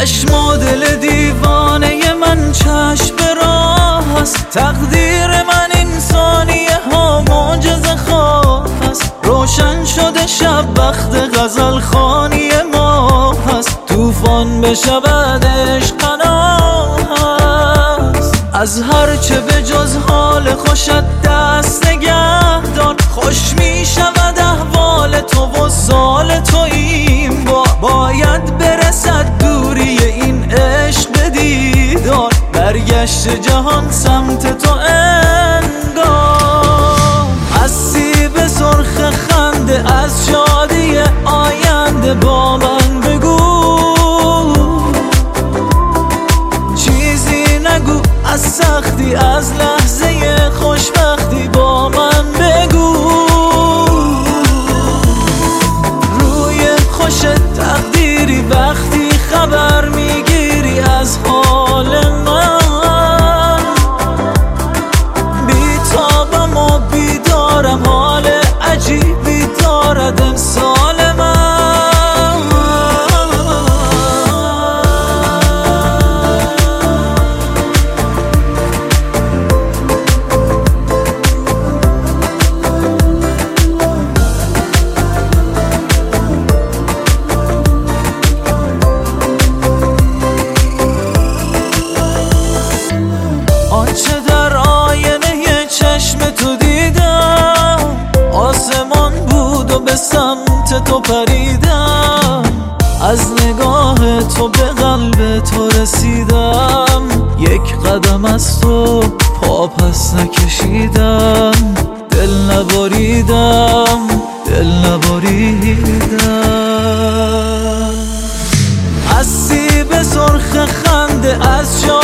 چشم و دل دیوانه من چشم به راه است. تقدیر من انسانیه ها معجزه خواه است. روشن شده شب وقت غزل خوانی ما هست. طوفان بشود عشق پناه است. از هرچه به جز حال خوشت دست نگه دار. خوش می شود احوال تو و سال تو این بار. باید برسد دوری این عشق به دیدار. برگشت جهان سمت تو انگار. از سیب سرخ خنده از شادی آینده با من بگو. چیزی نگو از سختی از لحظه خوشبختی با من بگو. روی خوش تقدیری وقتی خبر میگیری از حال من. بیتابم و بیدارم حال عجیبی دارد امسال من. آنچه در آینه چشم تو دیدم آسمان بود و به سمت تو پریدم. از نگاه تو به قلب تو رسیدم. یک قدم از تو پا پس نکشیدم. دل نبریدم دل نبریدم. از سیب سرخ خنده از